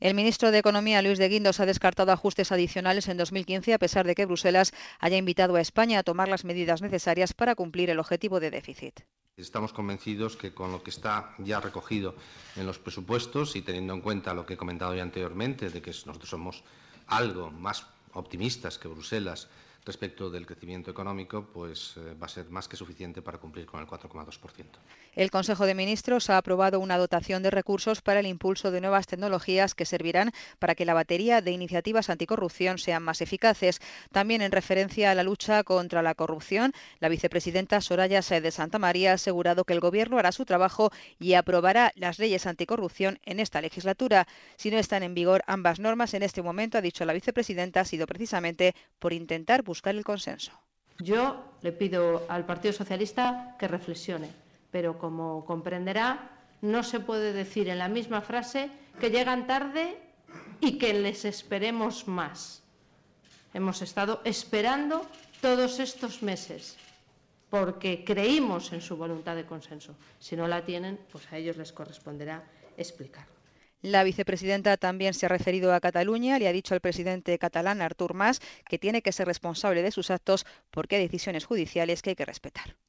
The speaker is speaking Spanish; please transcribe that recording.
El ministro de Economía, Luis de Guindos, ha descartado ajustes adicionales en 2015, a pesar de que Bruselas haya invitado a España a tomar las medidas necesarias para cumplir el objetivo de déficit. Estamos convencidos que con lo que está ya recogido en los presupuestos y teniendo en cuenta lo que he comentado ya anteriormente, de que nosotros somos algo más optimistas que Bruselas respecto del crecimiento económico, pues va a ser más que suficiente para cumplir con el 4,2%. El Consejo de Ministros ha aprobado una dotación de recursos para el impulso de nuevas tecnologías que servirán para que la batería de iniciativas anticorrupción sean más eficaces. También en referencia a la lucha contra la corrupción, la vicepresidenta Soraya Sáez de Santamaría ha asegurado que el Gobierno hará su trabajo y aprobará las leyes anticorrupción en esta legislatura. Si no están en vigor ambas normas en este momento, ha dicho la vicepresidenta, ha sido precisamente por intentar buscar el consenso. Yo le pido al Partido Socialista que reflexione, pero como comprenderá, no se puede decir en la misma frase que llegan tarde y que les esperemos más. Hemos estado esperando todos estos meses porque creímos en su voluntad de consenso. Si no la tienen, pues a ellos les corresponderá explicarlo. La vicepresidenta también se ha referido a Cataluña. Le ha dicho al presidente catalán, Artur Mas, que tiene que ser responsable de sus actos porque hay decisiones judiciales que hay que respetar.